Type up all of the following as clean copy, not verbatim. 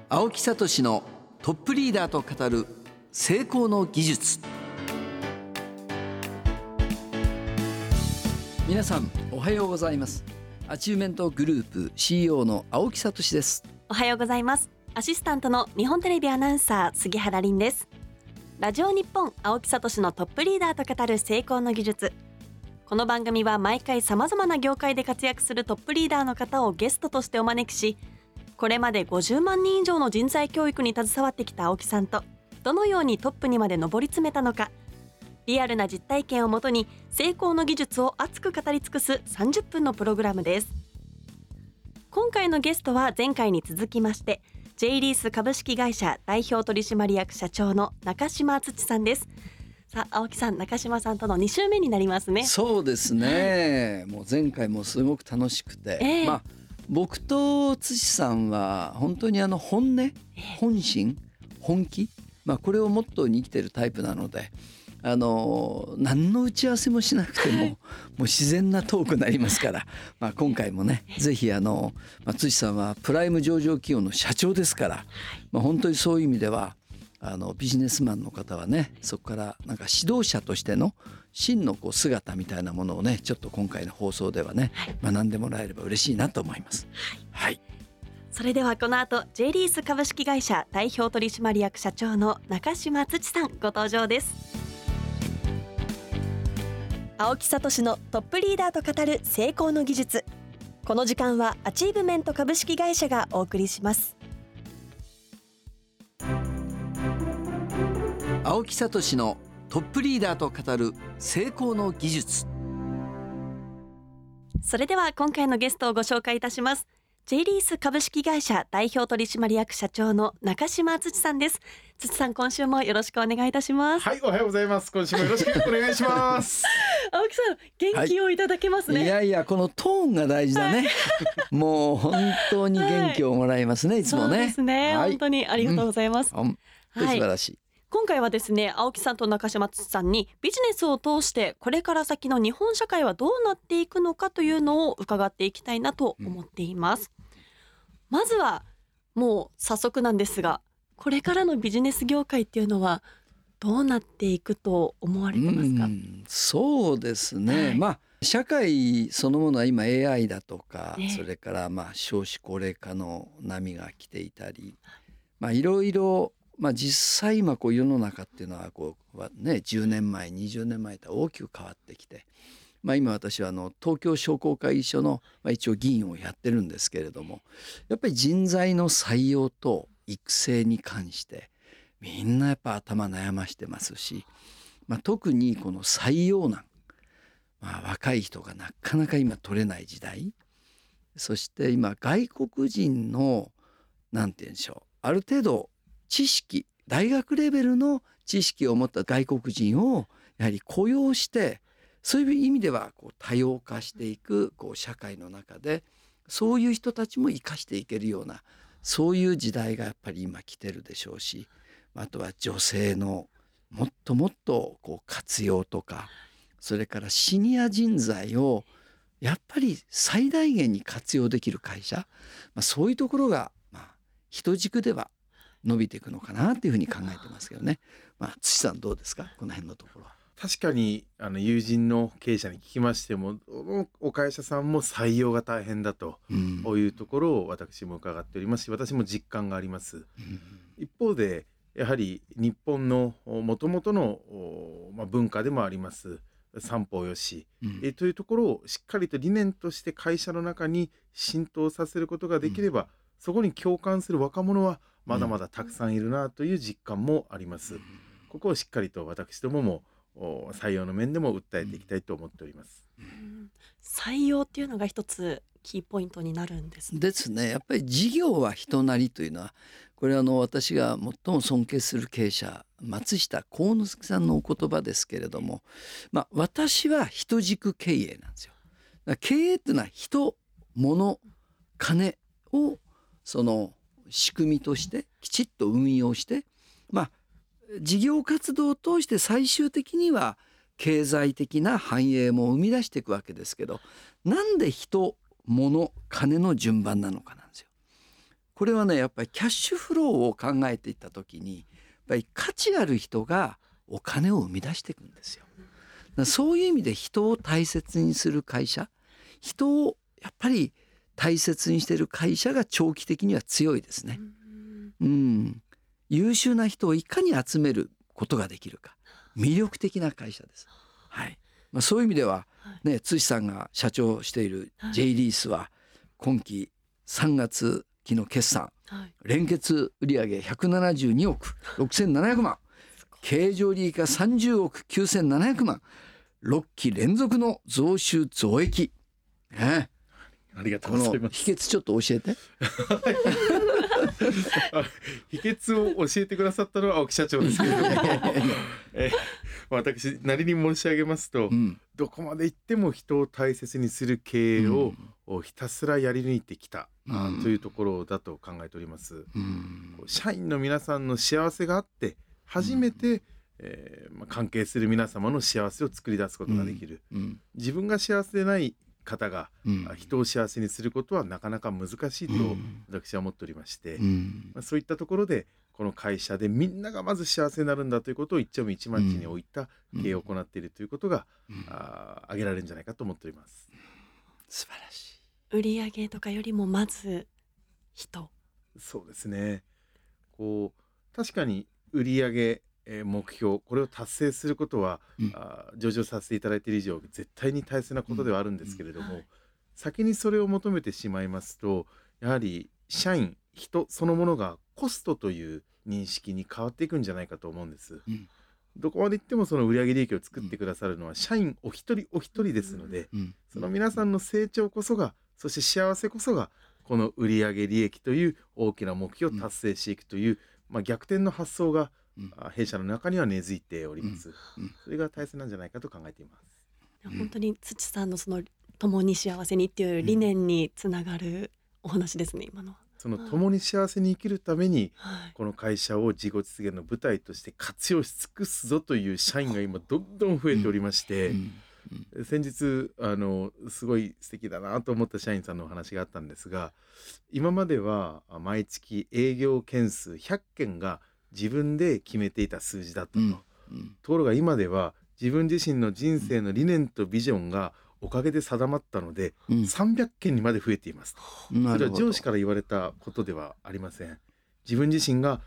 青木聡のトップリーダーと語る成功の技術。皆さんおはようございます。アチューメントグループ CEO の青木聡です。 おはようございます。アシスタントの日本テレビアナウンサー杉原凛です。ラジオ日本青木聡のトップリーダーと語る成功の技術。この番組は毎回様々な業界で活躍するトップリーダーの方をゲストとしてお招きし、これまで50万人以上の人材教育に携わってきた青木さんと、どのようにトップにまで上り詰めたのか、リアルな実体験をもとに成功の技術を熱く語り尽くす30分のプログラムです。今回のゲストは前回に続きまして、J リース株式会社代表取締役社長の中島敦さんです。さあ青木さん、中島さんとの2週目になりますね。 そうですね、もう前回もすごく楽しくて、僕と敦さんは本当に本音、本心、本気、これをモットーに生きてるタイプなので、何の打ち合わせもしなくても、もう自然なトークになりますから、今回もね、ぜひ敦さんはプライム上場企業の社長ですから、本当にそういう意味ではビジネスマンの方はね、そこからなんか指導者としての真の姿みたいなものをね、ちょっと今回の放送ではね、学んでもらえれば嬉しいなと思います。はい、 それではこの後 J リース株式会社代表取締役社長の中島敦さんご登場です。青木聡のトップリーダーと語る成功の技術。この時間はアチーブメント株式会社がお送りします。 青木聡のトップリーダーと語る成功の技術。 それでは今回のゲストをご紹介いたします。 J リース株式会社代表取締役社長の中島敦さんです。敦さん、今週もよろしくお願いいたします。 はい、おはようございます。今週もよろしくお願いします青木さん、元気をいただけますね。 いやこのトーンが大事だね、もう本当に元気をもらいますね、いつもね。 そうですね、本当にありがとうございます。 本当に素晴らしい。 今回はですね、青木さんと中島さんにビジネスを通してこれから先の日本社会はどうなっていくのかというのを伺っていきたいなと思っています。まずはもう早速なんですが、これからのビジネス業界っていうのはどうなっていくと思われてますか？ そうですね、社会そのものは今 AI だとか、それから少子高齢化の波が来ていたり、いろいろ実際今世の中っていうのは10年前20年前と大きく変わってきて、今私は東京商工会議所の一応議員をやってるんですけれども、やっぱり人材の採用と育成に関してみんなやっぱ頭悩ましてますし、特にこの採用難、若い人がなかなか今取れない時代、そして今外国人のなんて言うんでしょう、ある程度知識、大学レベルの知識を持った外国人をやはり雇用して、そういう意味では多様化していく社会の中で、そういう人たちも生かしていけるような、そういう時代がやっぱり今来てるでしょうし、あとは女性のもっともっと活用とか、それからシニア人材をやっぱり最大限に活用できる会社、そういうところが人軸では伸びていくのかなっていうふうに考えてますけどね。土さんどうですか、この辺のところは。 確かに友人の経営者に聞きましても、お会社さんも採用が大変だと、こういうところを私も伺っておりますし、私も実感があります。一方でやはり日本のもともとの文化でもあります三方よし、というところをしっかりと理念として会社の中に浸透させることができれば、そこに共感する若者はまだまだたくさんいるなという実感もあります。ここをしっかりと私どもも採用の面でも訴えていきたいと思っております。 採用っていうのが一つキーポイントになるんですね。 ですね。やっぱり事業は人なりというのは、これは私が最も尊敬する経営者松下幸之助さんのお言葉ですけれども、私は人軸経営なんですよ。だから経営っていうのは人、物、金をその仕組みとしてきちっと運用して、事業活動を通して最終的には経済的な繁栄も生み出していくわけですけど、なんで人、物、金の順番なのかなんですよ。 これはねやっぱりキャッシュフローを考えていった時にやっぱり価値ある人がお金を生み出していくんですよ。だからそういう意味で人を大切にする会社、人をやっぱり大切にしている会社が長期的には強いですね。優秀な人をいかに集めることができるか、魅力的な会社です。はい。そういう意味ではね、津さんが社長している J リースは今期3月期の決算、連結売上172億6700万、経常利益が30億9700万、6期連続の増収増益、ね、 ありがとうございます。 この秘訣ちょっと教えて秘訣を教えてくださったのは青木社長ですけれども私なりに申し上げますと、どこまで行っても人を大切にする経営をひたすらやり抜いてきた、というところだと考えております。社員の皆さんの幸せがあって初めて、関係する皆様の幸せを作り出すことができる。自分が幸せでない方が人を幸せにすることはなかなか難しいと私は思っておりまして、そういったところでこの会社でみんながまず幸せになるんだということを一丁目一番地に置いた経営を行っているということが挙げられるんじゃないかと思っております。 素晴らしい。 売上とかよりもまず人。 そうですね。確かに売上目標これを達成することは、上場させていただいている以上絶対に大切なことではあるんですけれども、先にそれを求めてしまいますとやはり社員人そのものがコストという認識に変わっていくんじゃないかと思うんです。どこまでいってもその売上利益を作ってくださるのは社員お一人お一人ですので、その皆さんの成長こそが、そして幸せこそがこの売上利益という大きな目標を達成していくという、逆転の発想が弊社の中には根付いております。それが大切なんじゃないかと考えています。 本当に土さんのその共に幸せにっていう理念につながるお話ですね、今のは。 その共に幸せに生きるために、この会社を自己実現の舞台として活用し尽くすぞという社員が今どんどん増えておりまして、先日すごい素敵だなと思った社員さんのお話があったんですが、今までは毎月営業件数100件が自分で決めていた数字だったと、ところが今では自分自身の人生の理念とビジョンがおかげで定まったので、300件にまで増えていますと。それは上司から言われたことではありません。自分自身が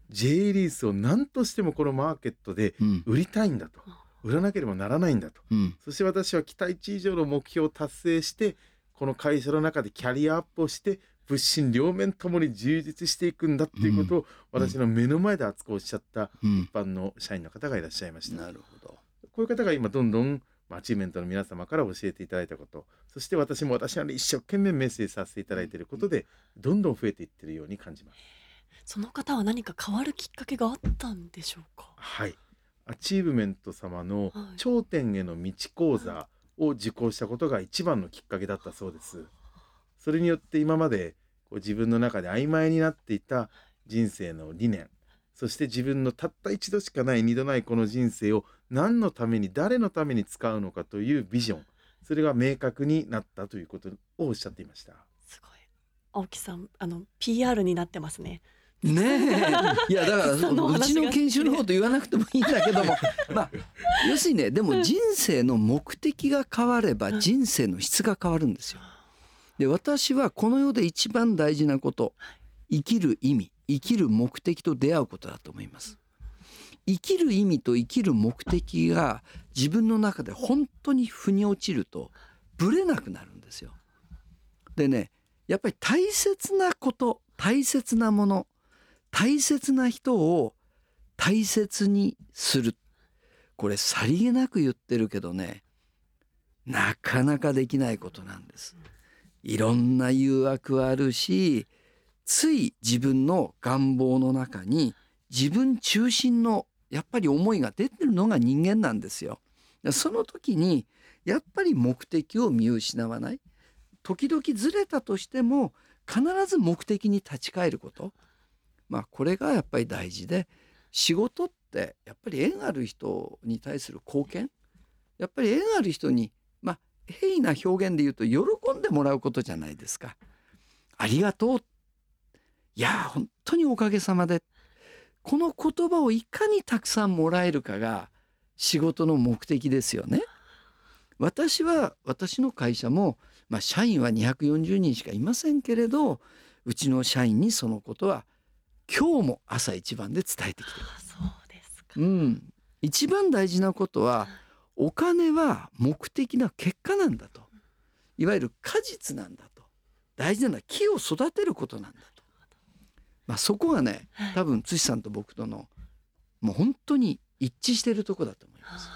J リースを何としてもこのマーケットで売りたいんだと、売らなければならないんだと、そして私は期待値以上の目標を達成してこの会社の中でキャリアアップをして物心両面ともに充実していくんだっていうことを私の目の前で熱くおっしゃった一般の社員の方がいらっしゃいました。 なるほど。 こういう方が今どんどんアチーブメントの皆様から教えていただいたこと、そして私も私なりに一生懸命メッセージさせていただいていることでどんどん増えていっているように感じます。 その方は何か変わるきっかけがあったんでしょうか。 はい、アチーブメント様の頂点への道講座を受講したことが一番のきっかけだったそうです。それによって今まで自分の中で曖昧になっていた人生の理念、そして自分のたった一度しかない二度ないこの人生を何のために誰のために使うのかというビジョン、それが明確になったということをおっしゃっていました。 すごい、青木さんPR になってますね。 ねえ、いやだからうちの研修の方と言わなくてもいいんだけども要するにね、でも人生の目的が変われば人生の質が変わるんですよ。で、私はこの世で一番大事なこと、生きる意味、生きる目的と出会うことだと思います。生きる意味と生きる目的が自分の中で本当に腑に落ちるとブレなくなるんですよ。でね、やっぱり大切なこと、大切なもの、大切な人を大切にする、これさりげなく言ってるけどね、なかなかできないことなんです。いろんな誘惑はあるし、つい自分の願望の中に自分中心のやっぱり思いが出てるのが人間なんですよ。その時にやっぱり目的を見失わない、時々ずれたとしても必ず目的に立ち返ること、これがやっぱり大事で、仕事ってやっぱり縁ある人に対する貢献、やっぱり縁ある人に平易な表現で言うと喜んでもらうことじゃないですか。ありがとう、 いや本当におかげさまで、この言葉をいかにたくさんもらえるかが仕事の目的ですよね。私の会社も、社員は240人しかいませんけれど、うちの社員にそのことは今日も朝一番で伝えてきてる。 そうですか。 一番大事なことは、お金は目的な結果なんだと、いわゆる果実なんだと、大事なのは木を育てることなんだと、そこがね、多分津さんと僕とのもう本当に一致しているところだと思います。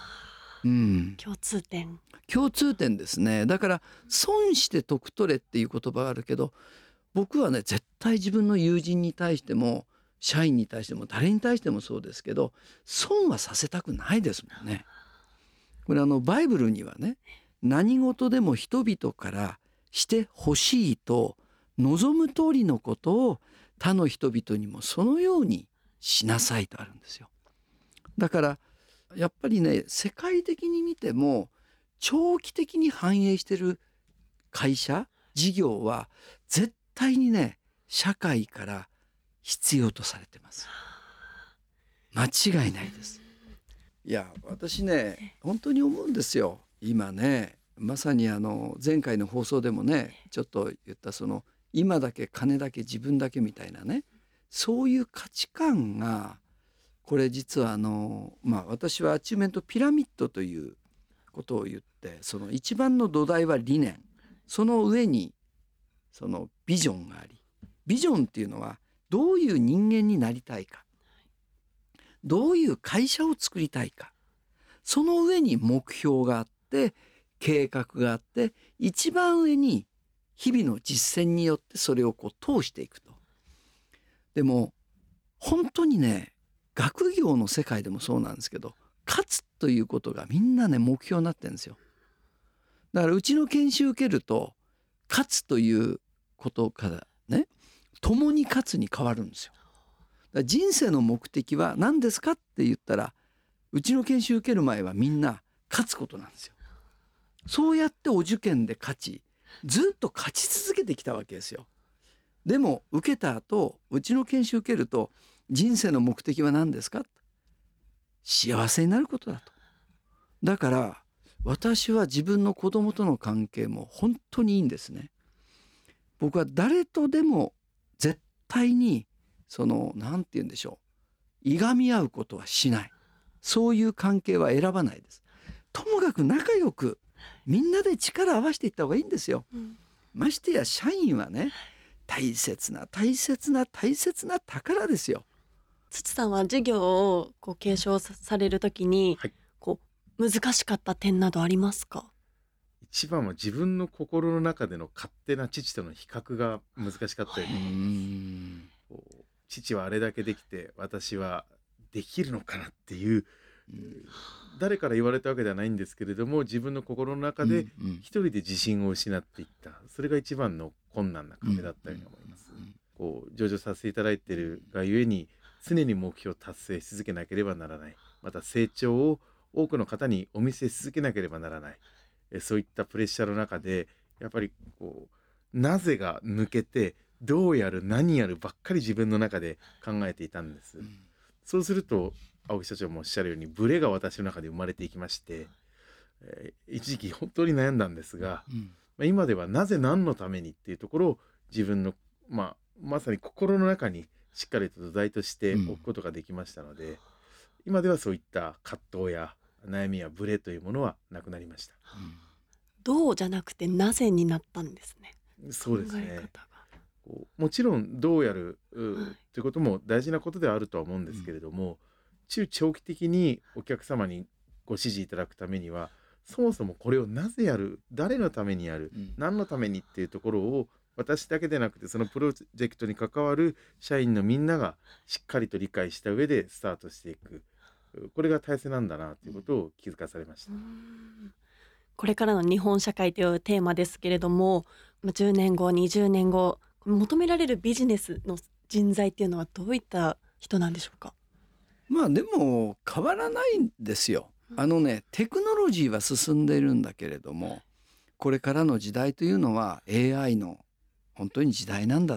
共通点ですね。だから損して得取れっていう言葉があるけど、僕はね絶対自分の友人に対しても社員に対しても誰に対してもそうですけど、損はさせたくないですもんね。これバイブルにはね、何事でも人々からしてほしいと望む通りのことを他の人々にもそのようにしなさいとあるんですよ。だからやっぱりね、世界的に見ても長期的に繁栄してる会社事業は絶対にね、社会から必要とされてます。間違いないです。いや私ね本当に思うんですよ。今ねまさに前回の放送でもねちょっと言った、その今だけ金だけ自分だけみたいなね、そういう価値観が、これ実は私はアチューメントピラミッドということを言って、その一番の土台は理念、その上にそのビジョンがあり、ビジョンっていうのはどういう人間になりたいか、どういう会社を作りたいか、その上に目標があって計画があって、一番上に日々の実践によってそれを通していくと。でも本当にね、学業の世界でもそうなんですけど、勝つということがみんなね目標になってるんですよ。だからうちの研修受けると、勝つということからね、共に勝つに変わるんですよ。だから人生の目的は何ですかって言ったら、うちの研修受ける前はみんな勝つことなんですよ。そうやってお受験で勝ち、ずっと勝ち続けてきたわけですよ。でも受けた後、うちの研修受けると、人生の目的は何ですか？幸せになることだと。だから私は自分の子供との関係も本当にいいんですね。僕は誰とでも絶対になんて言うんでしょう、いがみ合うことはしない、そういう関係は選ばないです。ともかく仲良くみんなで力を合わせていった方がいいんですよ。ましてや社員はね、大切な宝ですよ。 土さんは授業を継承されるときに、難しかった点などありますか？ 一番は自分の心の中での勝手な父との比較が難しかったり、父はあれだけできて私はできるのかなっていう、誰から言われたわけではないんですけれども、自分の心の中で一人で自信を失っていった、それが一番の困難な壁だったように思います。上場させていただいているがゆえに、常に目標を達成し続けなければならない、また成長を多くの方にお見せし続けなければならない、そういったプレッシャーの中でやっぱりなぜが抜けて、どうやる何やるばっかり自分の中で考えていたんです。そうすると青木社長もおっしゃるように、ブレが私の中で生まれていきまして、一時期本当に悩んだんですが、今ではなぜ何のためにっていうところを自分の、まさに心の中にしっかりと土台として置くことができましたので、今ではそういった葛藤や悩みやブレというものはなくなりました。 どうじゃなくてなぜになったんですね。 そうですね。もちろんどうやるということも大事なことではあるとは思うんですけれども、中長期的にお客様にご支持いただくためには、そもそもこれをなぜやる、誰のためにやる、何のためにっていうところを、私だけでなくてそのプロジェクトに関わる社員のみんながしっかりと理解した上でスタートしていく、これが大切なんだなということを気づかされました。 これからの日本社会というテーマですけれども、10年後20年後求められるビジネスの人材っていうのはどういった人なんでしょうか？ でも変わらないんですよ。テクノロジーは進んでいるんだけれども、これからの時代というのは AI の本当に時代なんだと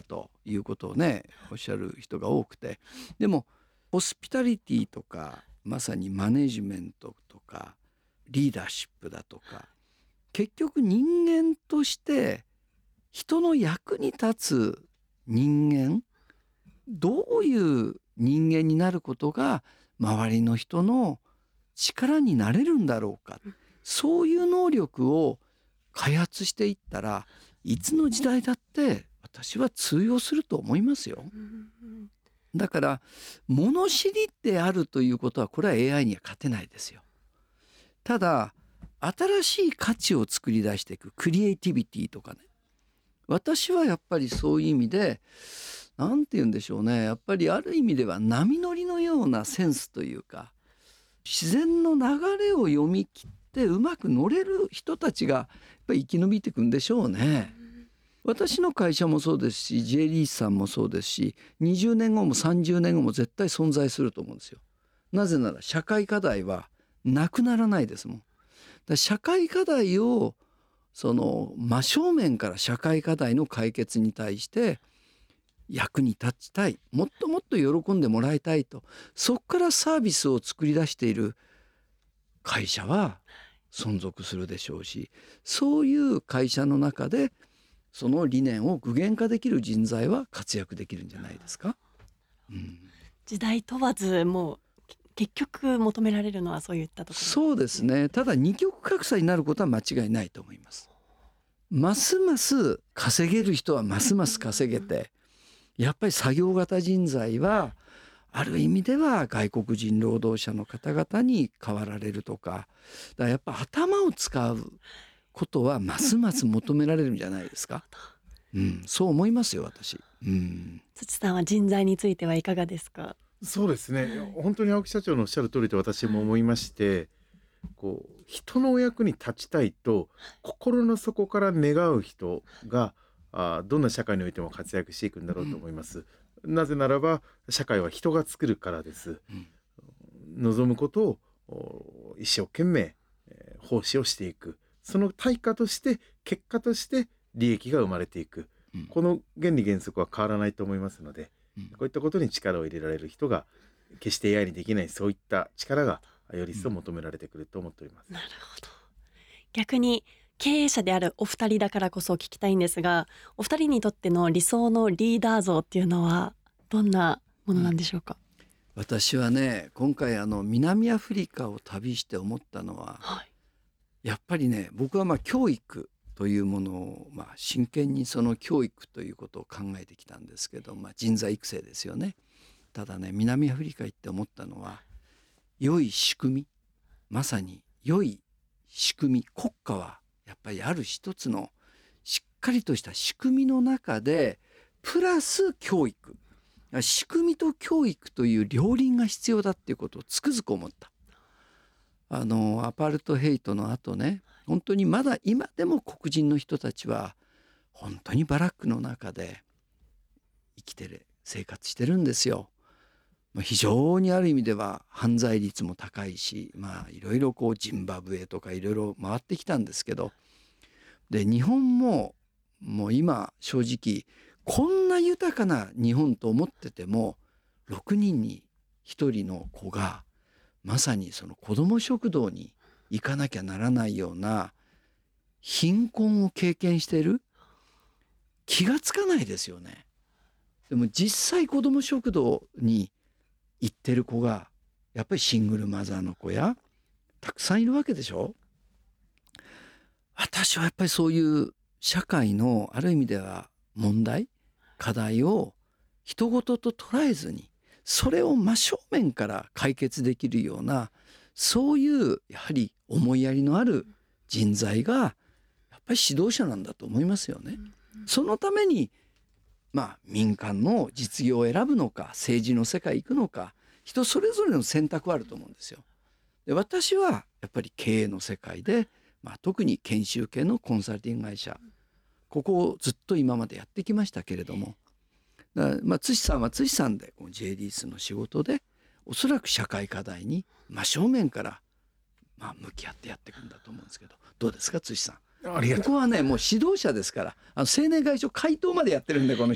いうことをねおっしゃる人が多くて、でもホスピタリティとかまさにマネジメントとかリーダーシップだとか、結局人間として人の役に立つ人間、どういう人間になることが周りの人の力になれるんだろうか、そういう能力を開発していったらいつの時代だって私は通用すると思いますよ。だから物知りであるということはこれは AI には勝てないですよ。ただ新しい価値を作り出していくクリエイティビティとかね、私はやっぱりそういう意味でなんて言うんでしょうね、やっぱりある意味では波乗りのようなセンスというか、自然の流れを読み切ってうまく乗れる人たちがやっぱり生き延びていくんでしょうね。私の会社もそうですし J リースさんもそうですし、20年後も30年後も絶対存在すると思うんですよ。なぜなら社会課題はなくならないですもん。だから社会課題をその真正面から社会課題の解決に対して役に立ちたい、もっともっと喜んでもらいたいと、そこからサービスを作り出している会社は存続するでしょうし、そういう会社の中でその理念を具現化できる人材は活躍できるんじゃないですか。 時代問わずもう結局求められるのはそういったところ、 そうですね。ただ二極格差になることは間違いないと思います。ますます稼げる人はますます稼げて、やっぱり作業型人材はある意味では外国人労働者の方々に変わられるとか、だからやっぱ頭を使うことはますます求められるんじゃないですか。そう思いますよ私。 土さんは人材についてはいかがですか？ そうですね、本当に青木社長のおっしゃる通りと私も思いまして、こう人のお役に立ちたいと心の底から願う人がどんな社会においても活躍していくんだろうと思います。なぜならば社会は人が作るからです。望むことを一生懸命奉仕をしていく、その対価として結果として利益が生まれていく、この原理原則は変わらないと思いますので、こういったことに力を入れられる人が決して AI にできない、そういった力がより一層求められてくると思っております。 なるほど。逆に経営者であるお二人だからこそ聞きたいんですが、お二人にとっての理想のリーダー像っていうのはどんなものなんでしょうか？ 私はね今回南アフリカを旅して思ったのは、やっぱりね僕は教育というものを真剣にその教育ということを考えてきたんですけど、人材育成ですよね。ただね南アフリカ行って思ったのは良い仕組み、まさに良い仕組み、国家はやっぱりある一つのしっかりとした仕組みの中でプラス教育、仕組みと教育という両輪が必要だっていうことをつくづく思った。アパルトヘイトの後ね、本当にまだ今でも黒人の人たちは本当にバラックの中で生きてる生活してるんですよ。非常にある意味では犯罪率も高いし、いろいろジンバブエとかいろいろ回ってきたんですけど、で日本ももう今正直こんな豊かな日本と思ってても6人に1人の子がまさにその子ども食堂に行かなきゃならないような貧困を経験している。気がつかないですよね。でも実際子ども食堂に行ってる子がやっぱりシングルマザーの子やたくさんいるわけでしょ。私はやっぱりそういう社会のある意味では問題課題を人事と捉えずにそれを真正面から解決できるような、そういうやはり思いやりのある人材がやっぱり指導者なんだと思いますよね。そのために民間の実業を選ぶのか政治の世界行くのか、人それぞれの選択はあると思うんですよ。で私はやっぱり経営の世界で、特に研修系のコンサルティング会社、ここをずっと今までやってきましたけれども、津さんは津さんでJリースの仕事でおそらく社会課題に真正面から向き合ってやっていくんだと思うんですけど、どうですか津さん。ここはねもう指導者ですから、青年会長会頭までやってるんでこの人は。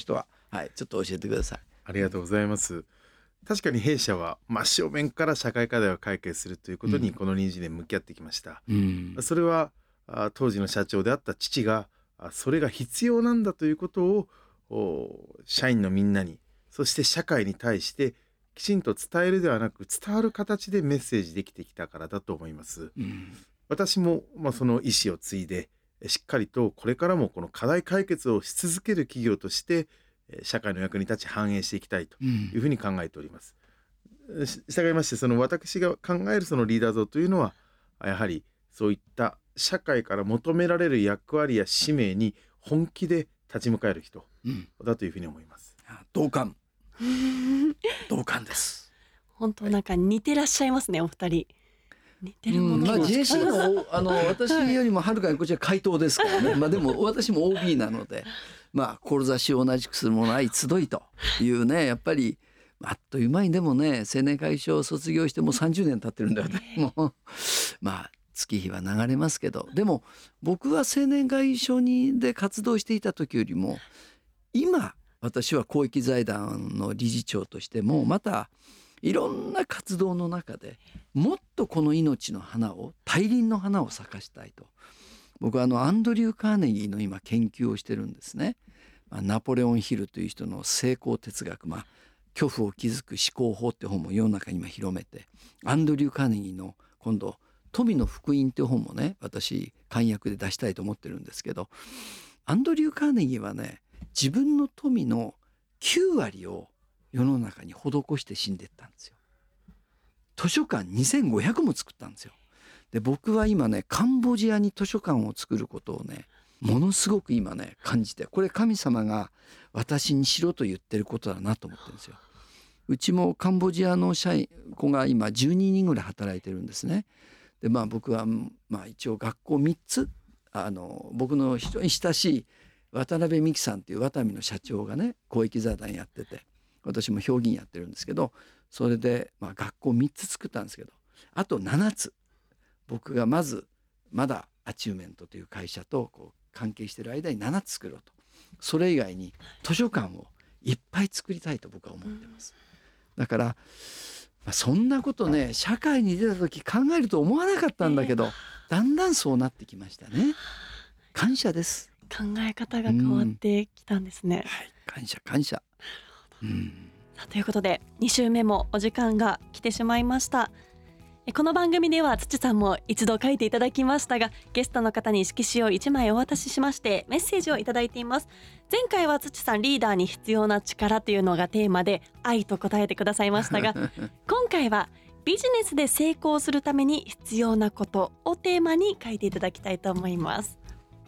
はい、ちょっと教えてください。 ありがとうございます。確かに弊社は真正面から社会課題を解決するということにこの20年向き合ってきました。それは当時の社長であった父がそれが必要なんだということを社員のみんなに、そして社会に対してきちんと伝えるではなく伝わる形でメッセージできてきたからだと思います。私もその意思を継いでしっかりとこれからもこの課題解決をし続ける企業として社会の役に立ち反映していきたいというふうに考えております。従いましてその私が考えるそのリーダー像というのはやはりそういった社会から求められる役割や使命に本気で立ち向かえる人だというふうに思います。 同感同感です。 本当なんか似てらっしゃいますね、お二人。似てるものが、 JC も私よりもはるかにこちら回答ですからねでも私も OB なので志を同じくする者相集いというね、やっぱりあっという間にでもね青年会所を卒業してもう30年経ってるんだよね。もう月日は流れますけど、でも僕は青年会所で活動していた時よりも今私は公益財団の理事長としてもまたいろんな活動の中でもっとこの命の花を大輪の花を咲かしたいと、僕はアンドリュー・カーネギーの今研究をしてるんですね。ナポレオン・ヒルという人の成功哲学、恐怖を築く思考法って本も世の中に今広めて、アンドリュー・カーネギーの今度富の福音っていう本もね私漢訳で出したいと思ってるんですけど、アンドリュー・カーネギーはね自分の富の9割を世の中に施して死んでいったんですよ。図書館2500も作ったんですよ。で僕は今ねカンボジアに図書館を作ることをねものすごく今ね感じて、これ神様が私にしろと言ってることだなと思ってるんですよ。うちもカンボジアの社員子が今12人ぐらい働いてるんですね。で僕は一応学校3つ僕の非常に親しい渡辺美樹さんっていうワタミの社長がね公益財団やってて、私も評議員やってるんですけど、それで学校3つ作ったんですけど、あと7つ僕がまだアチューメントという会社と関係している間に7つ作ろうと、それ以外に図書館をいっぱい作りたいと僕は思ってます。だからそんなことね社会に出た時考えると思わなかったんだけど、だんだんそうなってきましたね。感謝です。 考え方が変わってきたんですね。 感謝。 ということで2週目もお時間が来てしまいました。この番組では土さんも一度書いていただきましたが、ゲストの方に色紙を1枚お渡ししましてメッセージをいただいています。前回は土さんリーダーに必要な力というのがテーマで愛と答えてくださいましたが今回はビジネスで成功するために必要なことをテーマに書いていただきたいと思います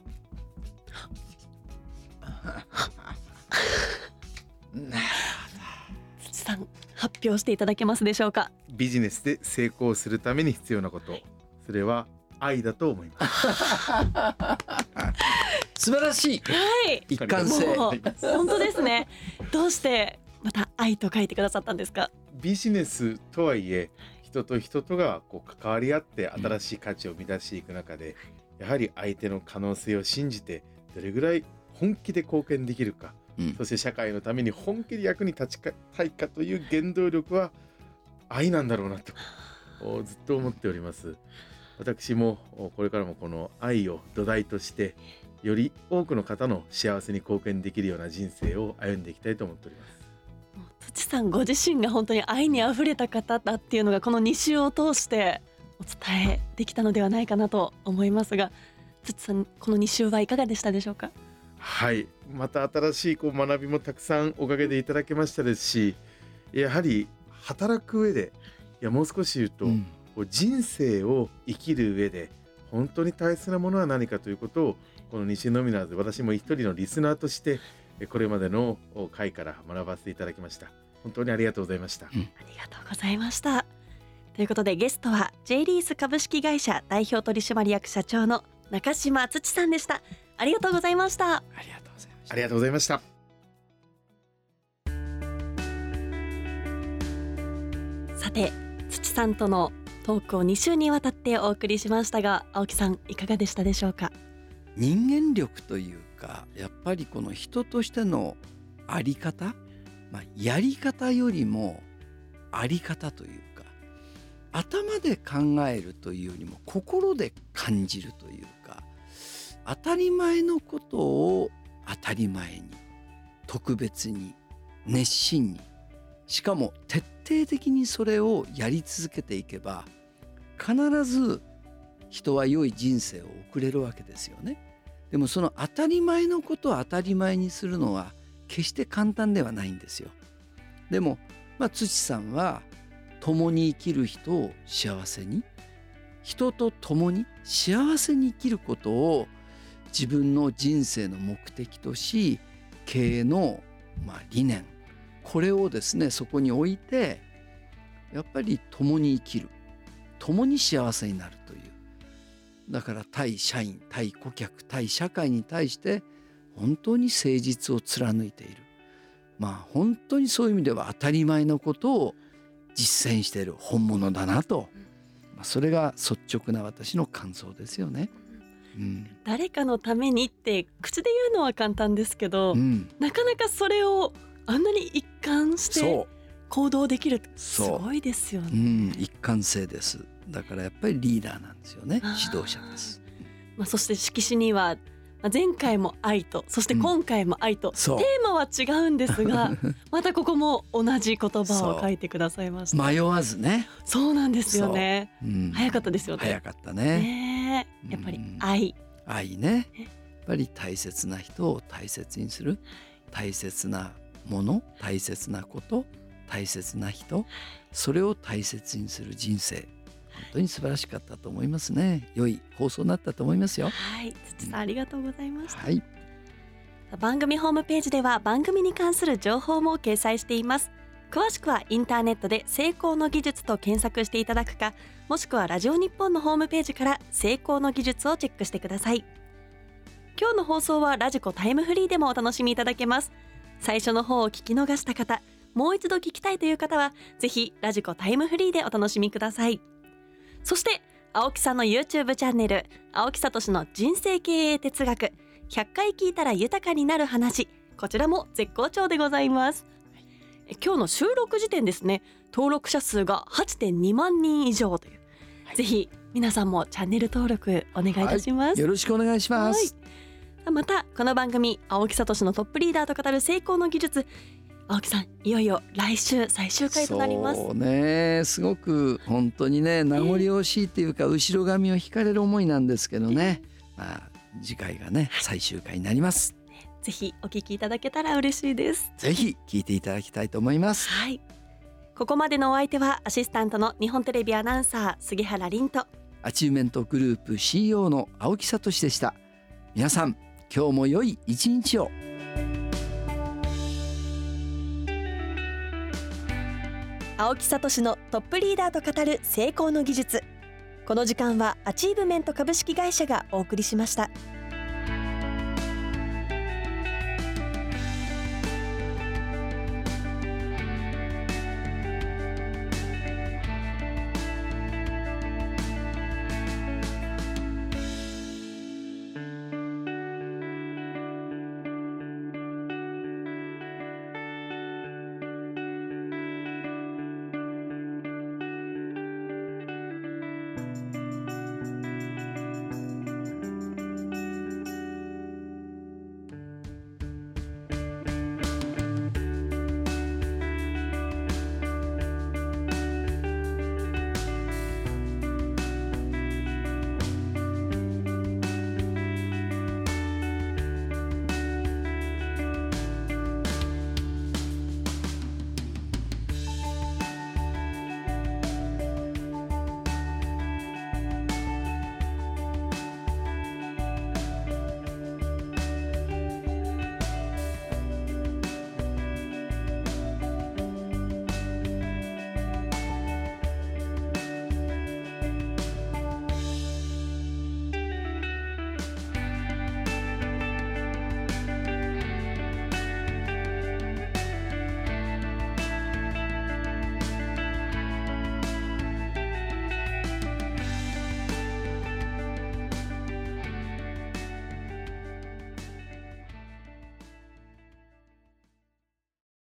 土さん発表していただけますでしょうか。 ビジネスで成功するために必要なこと、それは愛だと思います素晴らしい、 はい、 一貫性。 本当ですね。どうしてまた愛と書いてくださったんですか。 ビジネスとはいえ人と人とが関わり合って新しい価値を生み出していく中で、やはり相手の可能性を信じてどれぐらい本気で貢献できるか、そして社会のために本気で役に立ちたいかという原動力は愛なんだろうなとずっと思っております。私もこれからもこの愛を土台としてより多くの方の幸せに貢献できるような人生を歩んでいきたいと思っております。 土さんご自身が本当に愛にあふれた方だっていうのがこの2週を通してお伝えできたのではないかなと思いますが、土さんこの2週はいかがでしたでしょうか。 はい、また新しい学びもたくさんおかげでいただけましたですし、やはり働く上でもう少し言うと、人生を生きる上で本当に大切なものは何かということをこの西ノミナーズ、私も一人のリスナーとしてこれまでの回から学ばせていただきました。本当にありがとうございました、ありがとうございました。ということでゲストは J リース株式会社代表取締役社長の中島土さんでした。ありがとうございました。 ありがとうございました。 さて土さんとのトークを2週にわたってお送りしましたが、青木さんいかがでしたでしょうか。 人間力というかやっぱりこの人としてのあり方、やり方よりもあり方というか、頭で考えるというよりも心で感じるというか、当たり前のことを当たり前に、特別に、熱心に、しかも徹底的にそれをやり続けていけば、必ず人は良い人生を送れるわけですよね。でもその当たり前のことを当たり前にするのは決して簡単ではないんですよ。でも、土さんは共に生きる人を幸せに、人と共に幸せに生きることを自分の人生の目的とし、経営の理念、これをですね、そこに置いて、やっぱり共に生きる、共に幸せになるという。だから対社員、対顧客、対社会に対して本当に誠実を貫いている。本当にそういう意味では当たり前のことを実践している本物だなと、それが率直な私の感想ですよね。 誰かのためにって口で言うのは簡単ですけど、なかなかそれをあんなに一貫して行動できるってすごいですよね。 一貫性です。だからやっぱりリーダーなんですよね。指導者です。 そして色紙には前回も愛と、そして今回も愛と、テーマは違うんですがまたここも同じ言葉を書いてくださいました。 迷わずね。 そうなんですよね。早かったですよね。 早かったね。 やっぱり愛ね。やっぱり大切な人を大切にする、大切なもの、大切なこと、大切な人、それを大切にする人生、本当に素晴らしかったと思いますね。良い放送になったと思いますよ。 土さん、ありがとうございました。 はい、 番組ホームページでは番組に関する情報も掲載しています。詳しくはインターネットで成功の技術と検索していただくか、もしくはラジオ日本のホームページから成功の技術をチェックしてください。今日の放送はラジコタイムフリーでもお楽しみいただけます。最初の方を聞き逃した方、もう一度聞きたいという方はぜひラジコタイムフリーでお楽しみください。そして青木さんの YouTube チャンネル、青木聡の人生経営哲学、100回聞いたら豊かになる話、こちらも絶好調でございます。今日の収録時点ですね、登録者数が 8.2 万人以上という、ぜひ皆さんもチャンネル登録お願いいたします。 よろしくお願いします。 またこの番組、青木聡のトップリーダーと語る成功の技術、青木さん、いよいよ来週最終回となります。 そうね、すごく本当にね、名残惜しいっていうか、後ろ髪を引かれる思いなんですけどね、次回がね最終回になります。 ぜひお聞きいただけたら嬉しいです。 ぜひ聞いていただきたいと思います。 ここまでのお相手はアシスタントの日本テレビアナウンサー杉原凛と、 アチューメントグループ CEO の青木聡でした。皆さん、今日も良い一日を。 青木聡のトップリーダーと語る成功の技術。この時間はアチーブメント株式会社がお送りしました。